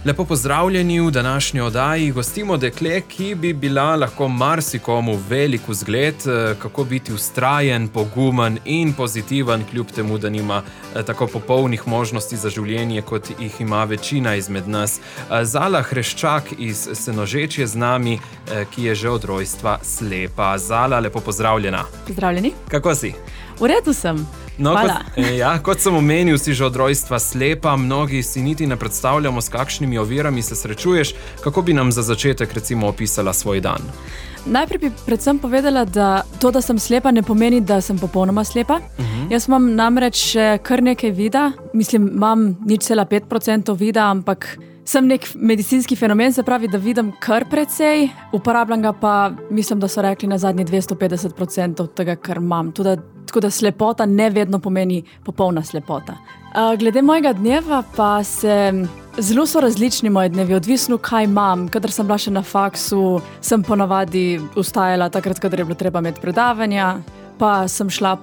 Lepo pozdravljeni v današnji oddaji. Gostimo dekle, ki bi bila lahko marsikomu velik vzgled, kako biti vztrajen, pogumen in pozitiven, kljub temu, da nima tako popolnih možnosti za življenje, kot jih ima večina izmed nas. Zala Hreščak iz Senožeč je z nami, ki je že od rojstva slepa. Zala, lepo pozdravljena. Pozdravljeni. Kako si? V redu sem. No, kot sem omenil, si že od rojstva slepa, mnogi si niti ne predstavljamo, s kakšnimi ovirami se srečuješ. Kako bi nam za začetek recimo opisala svoj dan? Najprej bi predvsem povedala, da to, da sem slepa, ne pomeni, da sem popolnoma slepa. Jaz imam namreč kar nekaj vida, imam 0,5% vida, ampak sem nek medicinski fenomen, se pravi, da vidim kar precej, uporabljam ga pa, mislim, da so rekli na zadnje 250% tega, kar imam. Tako da slepota ne vedno pomeni popolna slepota. Glede mojega dneva pa zelo so različni moji dnevi, odvisno kaj imam. Kadar sem bila še na faksu, sem ponavadi vstajala takrat, kadar je bilo treba imeti predavanja, pa sem šla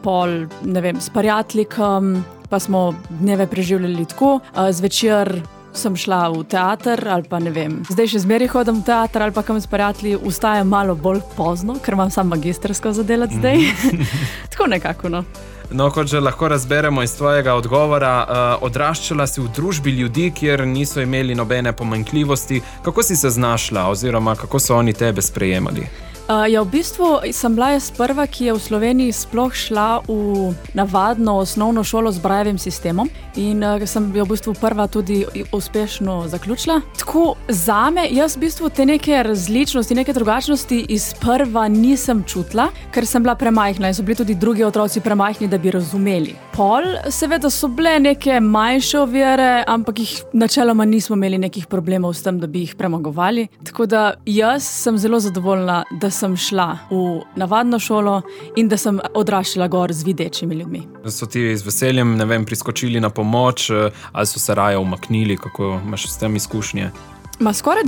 s prijateljem, pa smo dneve preživljali tako, zvečer sem šla v teater ali pa zdaj še zmeraj hodim v teater ali pa kam s prijatelji, vstajam malo bolj pozno, ker imam samo magistrsko za delati zdaj. Tako nekako, no. No, kot že lahko razberemo iz tvojega odgovora, odraščala si v družbi ljudi, kjer niso imeli nobene pomanjkljivosti. Kako si se znašla oziroma kako so oni tebe sprejemali? V bistvu sem bila jaz prva, ki je v Sloveniji sploh šla v navadno osnovno šolo z Braillovim sistemom in sem v bistvu prva tudi uspešno zaključila. Tako zame, jaz v bistvu te neke različnosti, neke drugačnosti iz prva nisem čutila, ker sem bila premajhna in so bili tudi drugi otroci premajhni, da bi razumeli. Seveda so bile neke manjše ovire, ampak jih načeloma nismo imeli nekih problemov s tem, da bi jih premagovali. Tako da jaz sem zelo zadovoljna, da sem šla v navadno šolo in da sem odraščala gor z videčimi ljudmi. So ti z veseljem, priskočili na pomoč ali so se raje umaknili, kako imaš s tem izkušnje? Skoraj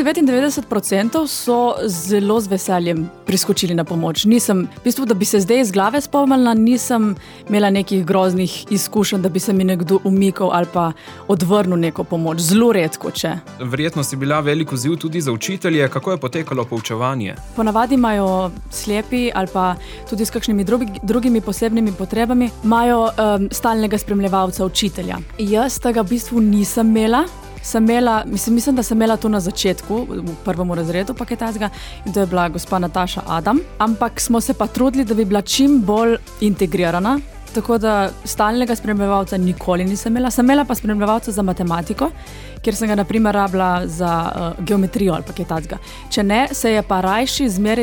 99% so zelo z veseljem priskočili na pomoč. V bistvu, da bi se zdaj iz glave spomnila, nisem imela nekih groznih izkušenj, da bi se mi nekdo umikal ali pa odvrnil neko pomoč. Zelo redko, če. Verjetno si bila velik izziv tudi za učitelje. Kako je potekalo poučevanje? Ponavadi imajo slepi ali pa tudi s kakšnimi drugimi posebnimi potrebami, imajo stalnega spremljevalca učitelja. Jaz tega v bistvu nisem imela. Mislim, da sem imela to na začetku, v prvem razredu paketazga, in to je bila gospa Nataša Adam, ampak smo se pa trudili, da bi bila čim bolj integrirana, tako da stalnega spremljevalca nikoli nisem imela. Sem imela pa spremljevalca za matematiko, kjer sem ga na primer rabila za geometrijo ali paketazga. Če ne, se je pa rajši zmeraj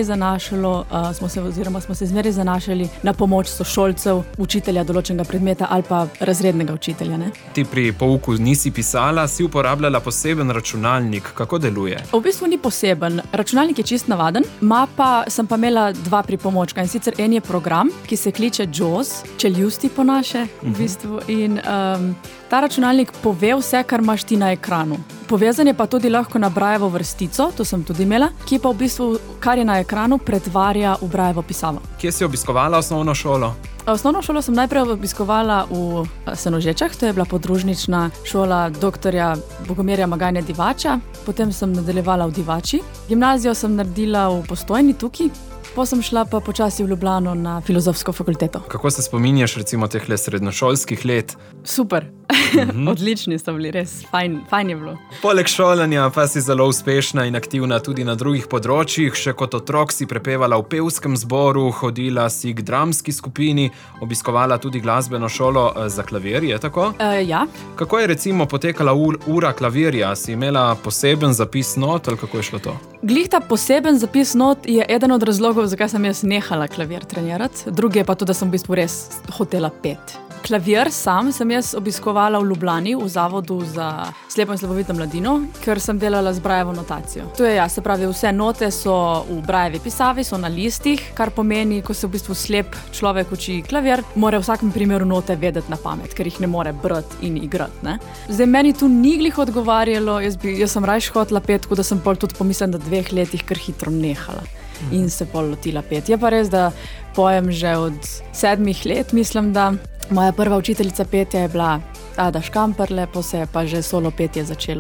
smo se zmeraj zanašali na pomoč sošolcev, učitelja določenega predmeta ali pa razrednega učitelja. Ne? Ti pri pouku nisi pisala, si uporabljala poseben računalnik. Kako deluje? V bistvu ni poseben. Računalnik je čist navaden, sem pa imela dva pripomočka, in sicer en je program, ki se kliče JAWS, čeljusti po naše, v bistvu, in ta računalnik pove vse, kar imaš ti na ekranu. Povezan je pa tudi lahko na Braillovo vrstico, to sem tudi imela, ki pa v bistvu, kar je na ekranu, pretvarja v Braillovo pisavo. Kje si obiskovala osnovno šolo? Osnovno šolo sem najprej obiskovala v Senožečah, to je bila podružnična šola doktorja Bogomirja Magajne Divača, potem sem nadaljevala v Divači. Gimnazijo sem naredila v Postojni tukaj, potem sem šla pa počasi v Ljubljano na filozofsko fakulteto. Kako se spominjaš recimo teh srednjošolskih let? Super. Odlični so bili, res fajn je bilo. Poleg šolanja pa si zelo uspešna in aktivna tudi na drugih področjih. Še kot otrok si prepevala v pevskem zboru, hodila si k dramski skupini, obiskovala tudi glasbeno šolo za klavir, je tako? Ja. Kako je recimo potekala ura klavirja? Si imela poseben zapis not ali kako je šlo to? Glih ta poseben zapis not je eden od razlogov, zakaj sem jaz nehala klavir trenirati. Drugi je pa to, da sem v bistvu res hotela peti. Klavir sam sem jaz obiskovala v Ljubljani, v Zavodu za slepo in slabovidno mladino, ker sem delala z Braillovo notacijo. To je se pravi, vse note so v Braillovi pisavi, so na listih, kar pomeni, ko se v bistvu slep človek uči klavir, mora v vsakem primeru note vedeti na pamet, ker jih ne more brati in igrati. Ne? Zdaj, meni tu ni glih odgovarjalo, jaz sem rajš hotela peti, tako da sem pol tudi pomislila, da 2 letih kar hitro nehala in se pol lotila peti. Je pa res, da pojem že od 7 let, mislim, da moja prva učiteljica petja je bila Ada Škamperle, pa se je pa že solo petje začelo.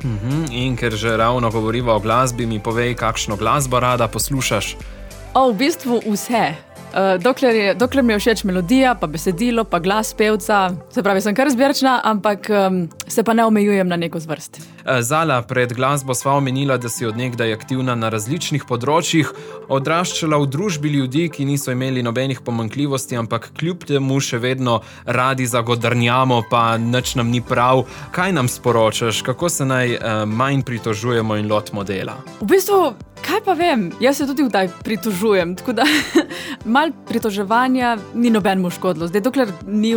In ker že ravno govoriva o glasbi, mi povej, kakšno glasbo rada poslušaš? V bistvu vse. Dokler mi je všeč melodija, pa besedilo, pa glas pevca, se pravi, sem kar zbirčna, ampak se pa ne omejujem na neko zvrst. Zala, pred glasbo sva omenila, da si od nekdaj aktivna na različnih področjih, odraščala v družbi ljudi, ki niso imeli nobenih pomanjkljivosti, ampak kljub temu še vedno radi zagodrnjamo, pa nič nam ni prav. Kaj nam sporočaš, kako se naj manj pritožujemo in lotimo dela? V bistvu, kaj pa vem, jaz se tudi vdaj pritožujem, tako da malo pritoževanja ni nobenemu škodilo. Zdaj, dokler ni v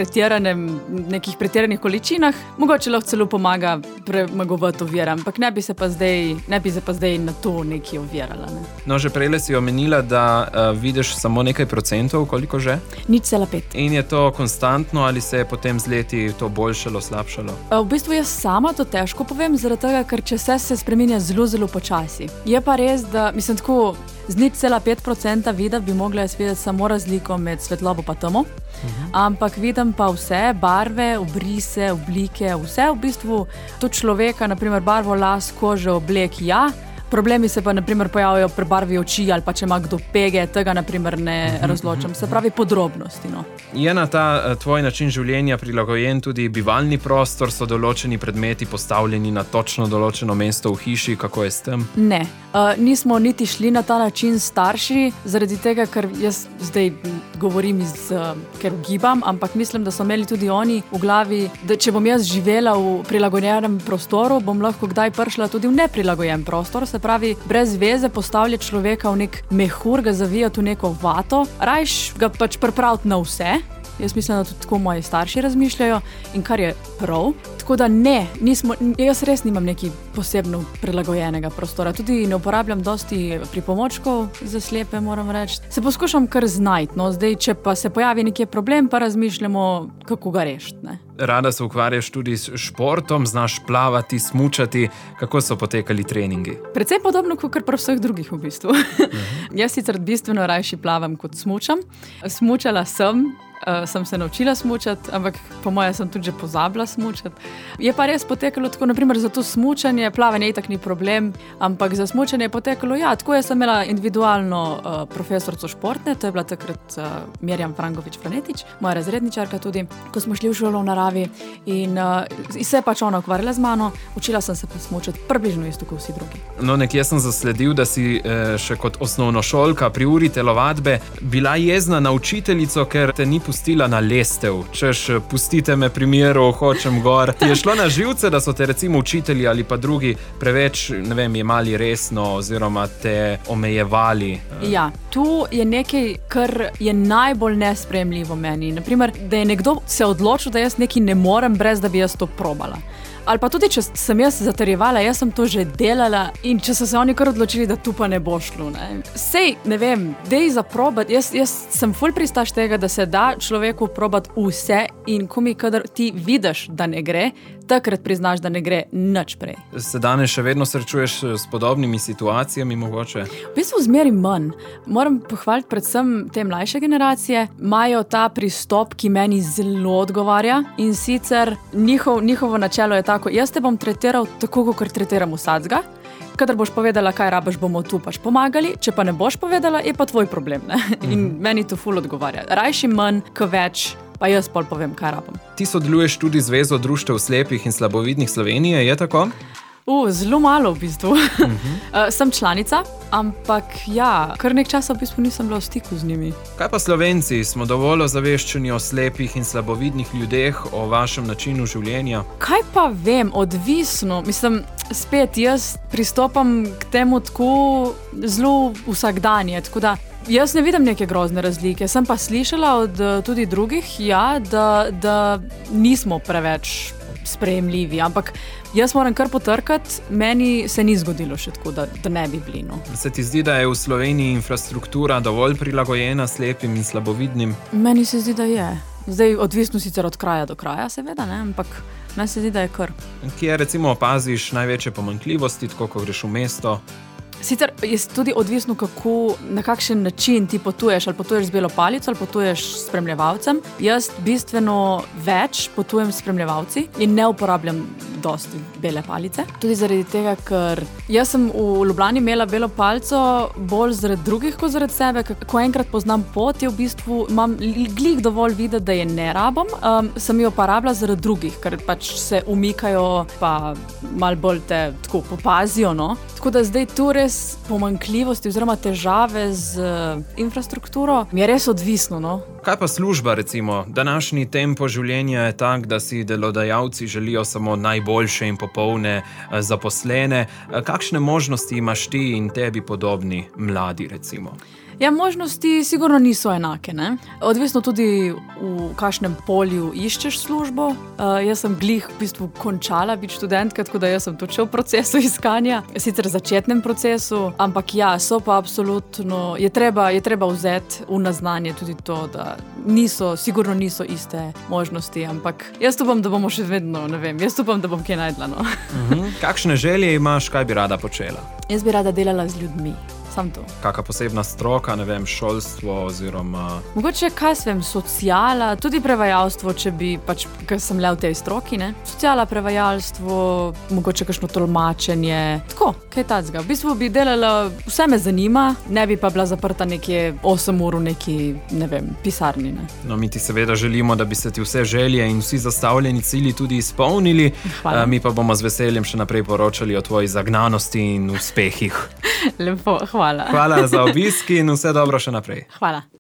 nekih pretiranih količinah, mogoče lahko celo pomaga premagovati ovire, ampak ne bi se pa zdaj na to nekaj ovirala. Ne? No, že prej si omenila, da vidiš samo nekaj procentov, koliko že? 0,5. In je to konstantno ali se je potem z leti to boljšalo, slabšalo? V bistvu jaz sama to težko povem, zaradi tega, ker če se spreminja zelo, zelo počasi. Je pa res, da mislim tako, z 0,5% vida bi mogla jaz videti samo razliko med svetlobo pa temo, ampak vidim pa vse barve, obrise, oblike, vse v bistvu, tudi človeka, naprimer barvo las, kože, oblek, ja. Problemi se pa naprimer pojavijo pri barvi oči ali pa če ima kdo pege, tega naprimer ne razločam. Se pravi podrobnosti. No. Je na ta tvoj način življenja prilagojen tudi bivalni prostor, so določeni predmeti postavljeni na točno določeno mesto v hiši, kako je s tem? Ne, nismo niti šli na ta način starši, zaradi tega, ker jaz zdaj govorim ker gibam, ampak mislim, da so imeli tudi oni v glavi, da če bom jaz živela v prilagojenem prostoru, bom lahko kdaj prišla tudi v neprilagojen prostor, se pravi, brez veze postavljati človeka v nek mehur, ga zavijati v neko vato, rajš ga pač pripraviti na vse. Jaz mislim, da tudi tako moji starši razmišljajo in kar je prav. Tako da jaz res nimam neki posebno prilagojenega prostora. Tudi ne uporabljam dosti pripomočkov za slepe, moram reči. Se poskušam kar znajti, no, zdaj, če pa se pojavi nekje problem, pa razmišljamo, kako ga rešiti, ne. Rada se ukvarjaš tudi s športom, znaš plavati, smučati. Kako so potekali treningi? Precej podobno, kot pri vseh drugih v bistvu. Jaz sicer bistveno rajši plavam, kot smučam. Smučala sem se naučila smučati, ampak po moje sem tudi že pozabila smučati. Je pa res potekalo tako, naprimer za to smučanje, plavanje itak ni problem, ampak za smučanje je potekalo, tako jaz sem imela individualno profesorico športne, to je bila takrat Mirjam Frangovič-Franetič, moja razredničarka tudi, ko smo šli v šolo v naravi in se je pač ona ukvarjala z mano, učila sem se pa smučati približno isto kot vsi drugi. No, nekje sem zasledil, da si še kot osnovnošolka pri uri telovadbe bila jezna na učiteljico, ker te ni pustila na lestev, češ pustite me pri miru, hočem gor. Ti je šlo na živce, da so te recimo učitelji ali pa drugi preveč, ne vem, jemali resno oziroma te omejevali? Ja, tu je nekaj, kar je najbolj nesprejemljivo meni. Naprimer, da je nekdo se odločil, da jaz nekaj ne morem, brez da bi jaz to probala. Ali pa tudi, če sem jaz zatrjevala, jaz sem to že delala in če so se oni kar odločili, da tu pa ne bo šlo. Ne? Sej, ne vem, dej za probati. Jaz sem ful pristaš tega, da se da človeku probati vse in kadar ti vidiš, da ne gre, takrat priznaš, da ne gre nič prej. Se danes še vedno srečuješ s podobnimi situacijami mogoče? V bistvu zmeri manj. Moram pohvaliti predvsem te mlajše generacije. Imajo ta pristop, ki meni zelo odgovarja in sicer njihovo načelo je tako, jaz te bom tretiral tako, kot tretiram vsadzga. Kadar boš povedala, kaj rabiš, bomo tu pač pomagali, če pa ne boš povedala, je pa tvoj problem. Ne? In meni to ful odgovarja. Rajši manj, ko več, pa jaz pol povem, kaj rabim. Ti sodeluješ tudi z Zvezo društev slepih in slabovidnih Slovenije, je tako? Zelo malo v bistvu. Sem članica, ampak kar nekaj časa v bistvu nisem bila v stiku z njimi. Kaj pa Slovenci? Smo dovolj ozaveščeni o slepih in slabovidnih ljudeh, o vašem načinu življenja? Kaj pa vem, odvisno. Mislim, spet jaz pristopam k temu tako zelo vsakdanje, tako da jaz ne vidim neke grozne razlike. Sem pa slišala od tudi drugih, da nismo preveč sprejemljivi, ampak jaz moram kar potrkati, meni se ni zgodilo še tako, da ne bi bili. No. Se ti zdi, da je v Sloveniji infrastruktura dovolj prilagojena slepim in slabovidnim? Meni se zdi, da je. Zdaj odvisno sicer od kraja do kraja, seveda, ne? Ampak meni se zdi, da je kar. Kje recimo opaziš največje pomanjkljivosti, tako ko greš v mesto? Sicer je tudi odvisno, na kakšen način ti potuješ. Ali potuješ z belo palico, ali potuješ s spremljevalcem. Jaz bistveno več potujem s spremljevalci in ne uporabljam dosti bele palice. Tudi zaradi tega, ker jaz sem v Ljubljani imela belo palico bolj zaradi drugih, kot zaradi sebe. Ko enkrat poznam pot, je v bistvu imam glih dovolj videti, da je ne rabim. Sem jo uporabljala zaradi drugih, ker pač se umikajo, pa malo bolj te tako popazijo, no. Tako da zdaj tu res pomanjkljivosti oziroma težave z infrastrukturo mi je res odvisno, no. Kaj pa služba, recimo? Današnji tempo življenja je tak, da si delodajalci želijo samo najboljše in popolne zaposlene. Kakšne možnosti imaš ti in tebi podobni mladi, recimo? Ja, možnosti sigurno niso enake, ne? Odvisno tudi v kakšnem polju iščeš službo. Jaz sem glih v bistvu končala biti študentka, tako da jaz sem tudi še v procesu iskanja, sicer v začetnem procesu, ampak ja, so pa absolutno, je treba vzeti v naznanje tudi to, da sigurno niso iste možnosti, ampak jaz upam, da bomo še vedno, ne vem, jaz upam, da bom kaj najdla, no. Kakšne želje imaš, kaj bi rada počela? Jaz bi rada delala z ljudmi. Sam to. Kakšna posebna stroka, ne vem, šolstvo oziroma... Mogoče, sociala, tudi prevajalstvo, ker sem le v tej stroki, ne? Sociala, prevajalstvo, mogoče kakšno tolmačenje, tako, kaj tacga. V bistvu bi delala, vse me zanima, ne bi pa bila zaprta nekje 8 ur v neki, ne vem, pisarni, ne? No, mi ti seveda želimo, da bi se ti vse želje in vsi zastavljeni cilji tudi izpolnili. Hvala. Mi pa bomo z veseljem še naprej poročali o tvoji zagnanosti in uspehih. Lepo, hvala. Hvala za obisk in vse dobro še naprej. Hvala.